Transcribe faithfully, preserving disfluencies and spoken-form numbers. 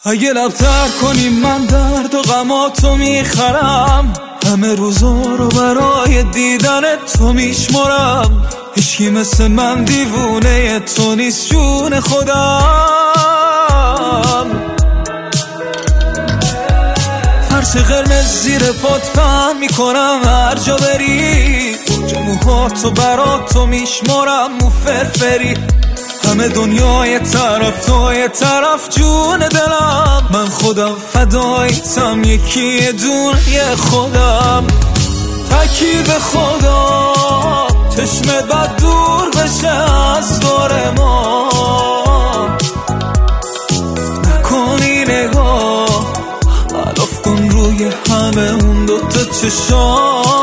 اگه لبتر کنی من درد و غماتو میخرم، همه روزا رو برای دیدن تو میشمرم. هیچکی مثل من دیوونه تو نیست جون خودم. فرش قرمز زیر پات پهن میکنم هر جا بری، موهاتو براتو میشمرم مو فرفری. همه دنیای طرف توی طرف جون دلم، من خودم فدایتم یکی دونه خودم. تکی به خدا چشمت بد دور بشه از دور ما، نکنی نگاه، علاف کن روی همه اون دوتا چشام.